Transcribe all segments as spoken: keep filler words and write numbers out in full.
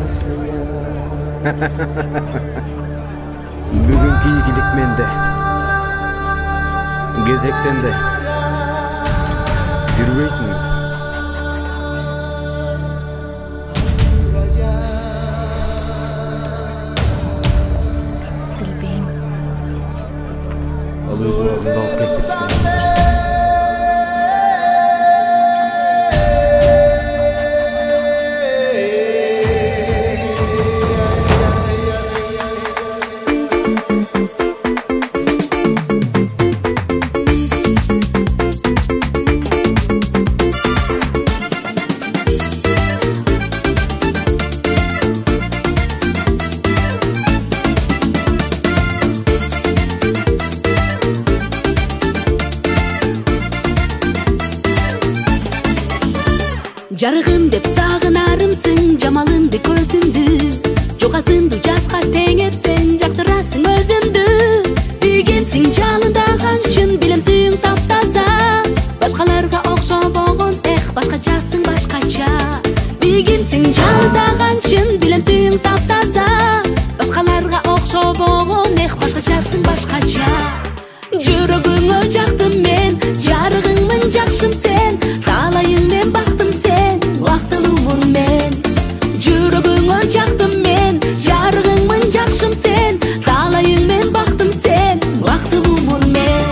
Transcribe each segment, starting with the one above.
Бүгүнкү ийгилик менде, кезек сенде. Жүрбөйсүңбү? Билбейм. Ал өз убагында алып келип беришкен. Жарыгым деп сагынарымсың, жамалымды көзүмдү, жокасыңды жазга теңепсең, жактырасың өзүмдү. Билгенсиң жалындаган чын, билемсиң таптаза, башкаларга окшобогон, эх, башкачасың башкача. Билгенсиң жалындаган чын, билемсиң таптаза, башкаларга окшобогон, эх, башкачасың башкача. Жүрөгүңө жактым мен, жарыгыңмын жакшым сен, талайың мен бактым сен, бактылуумун мен. Жүрөгүңө жактым мен, жарыгыңмын жакшым сен, талайың мен бактым сен, бактылуумун мен.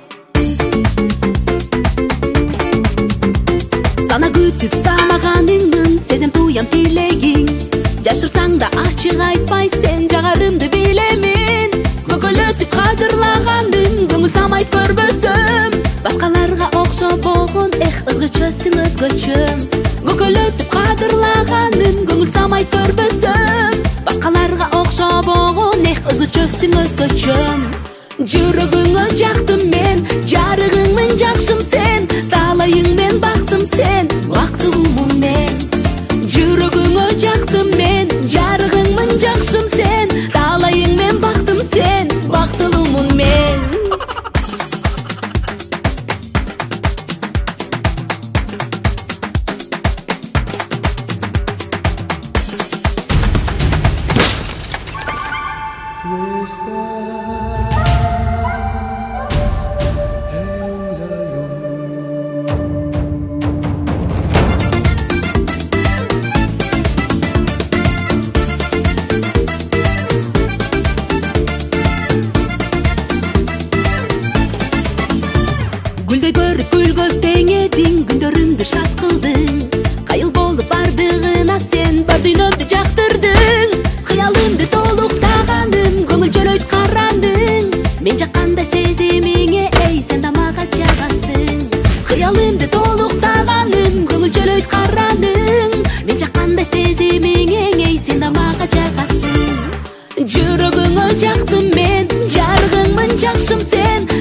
Сана күтүп самаганыңмын, сезем туям тилегиң, жашырсаң да ачык айтпай сен, жагарымды билемин. Көкөлөтүп кадырлаганың, көңүл самайт көрбөсөм, башкаларга окшобогон, эх, өзгөчөсүң өзгөчөм. Көкөлөтүп кадырлаганың, көңүл самайт көрбөсөм, башкаларга окшобогон, эх, өзгөчөсүң өзгөчөм. Жүрөгүңө жактым мен, жарыгыңмын жакшым сен, талайың мен бактым сен, бактылуумун мен. Жүрөгүңө жактым мен, жарыгыңмын жакшым сен, талайың мен бактым сен, бактылуумун мен. Гүлдө көрүп гүлгө теңедиң, күндөрүмдү шат кылдың, кайыл болуп бардыгына сен бар дүйнөмдү жактырдың. Кыялымды толуктаганың, көңүл жөнөйт карандың, мен жаккандай сезимиңе, эй, сен да мага жагасың. Кыялымды толуктаганың, көңүл жөнөйт карандың, мен жаккандай сезимиңе, эй, сен да мага жагасың. Жүрөгүңө жактым мен, жарыгыңмын жакшым сен,